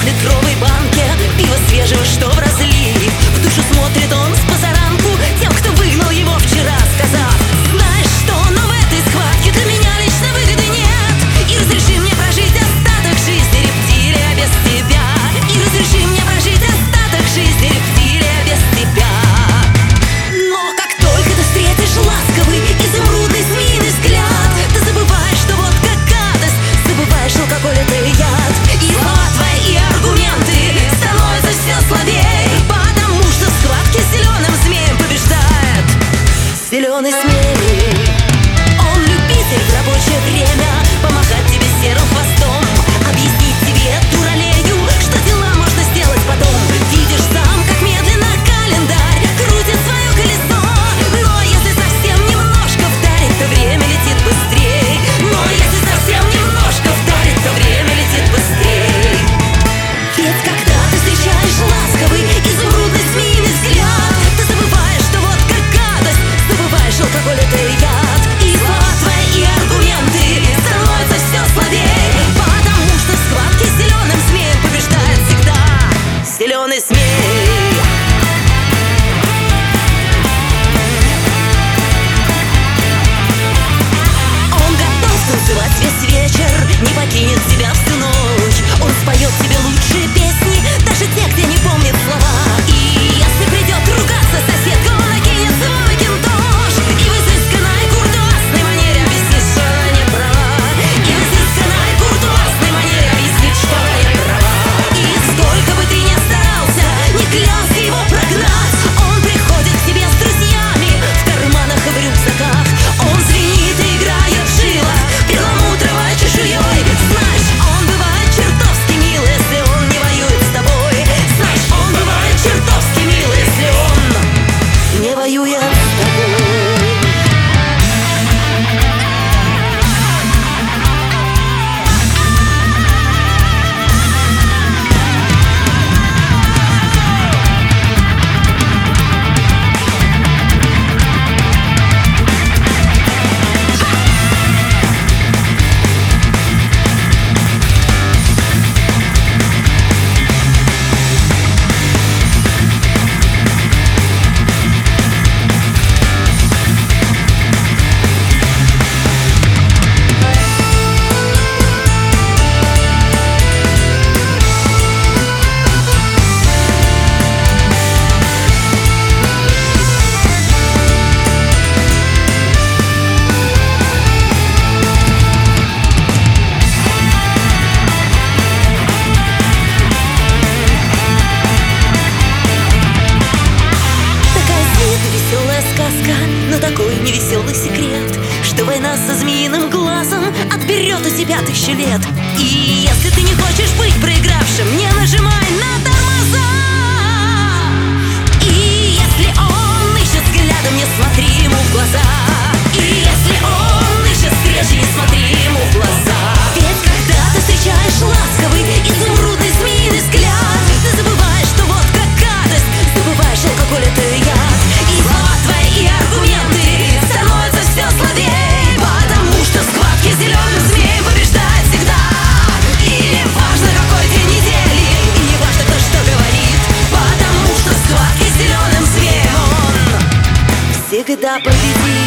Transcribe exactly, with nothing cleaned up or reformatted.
двухлитровой банке пива свежего, что в разлив. В душу смотрит он с позаранку тем, кто выгнал его вчера, сказав: знаешь что, но в этой схватке для меня лично выгоды нет. И разреши мне прожить остаток жизни, рептилия, без тебя. И разреши мне прожить остаток жизни, рептилия, без тебя. Но как только ты встретишь ласковый изумрудный змеиный взгляд, ты забываешь, что водка гадость, забываешь алкоголь это яд. И слова твои, и аргументы становятся все слабее, потому что в схватке с зеленым змеем побеждает зеленый змей. Он любитель в рабочее время помахать тебе серым хвостом, объяснить тебе, дуралею, что дела можно сделать потом. Видишь сам, как медленно календарь крутит свое колесо, но если совсем немножко вдарить, то время летит быстрей. Но если совсем немножко вдарить, то время летит быстрей. Ведь когда ты встречаешь ласковый изумрудный змеиный взгляд, ты забываешь, что водка гадость, забываешь алкоголь это яд. И слова твои, и аргументы становятся все слабее, потому что в схватке с зеленым змеем побеждает всегда зеленый змей. Он готов танцевать весь вечер, не покинет тебя всю ночь. Он споет тебе лучшие песни, даже те, где не помнит слова. И если придет ругаться соседка, он накинет свой кинтош и в изысканной куртуазной манере объяснит, что она не права. И в изысканной куртуазной манере объяснит, что она не права. И сколько бы ты ни старался, не клялся его прогнать, он приходит к тебе с друзьями в карманах и в рюкзаках. Он звенит и играет в жилах перламутровой чешуей. Знаешь, он бывает чертовски мил, если он не воюет с тобой. Знаешь, он бывает чертовски мил, если он не воюет с тобой. Но такой невеселый секрет, что война со змеиным глазом отберет у тебя тысячу лет. И если ты не хочешь быть проигравшим, не нажимай на тормоза. И если он ищет взглядом, не смотри ему в глаза. И если он ищет встречи, не смотри ему в глаза. Ведь когда ты встречаешь ласковый изумрудный змеиный взгляд, ты забываешь, что водка гадость, забываешь алкоголь это яд. И слова твои, и аргументы становятся все слабее, потому что в схватке с зеленым змеем побеждает всегда. И не важно, какой день недели, и не важно, кто что говорит, потому что в схватке с зеленым змеем он всегда победит.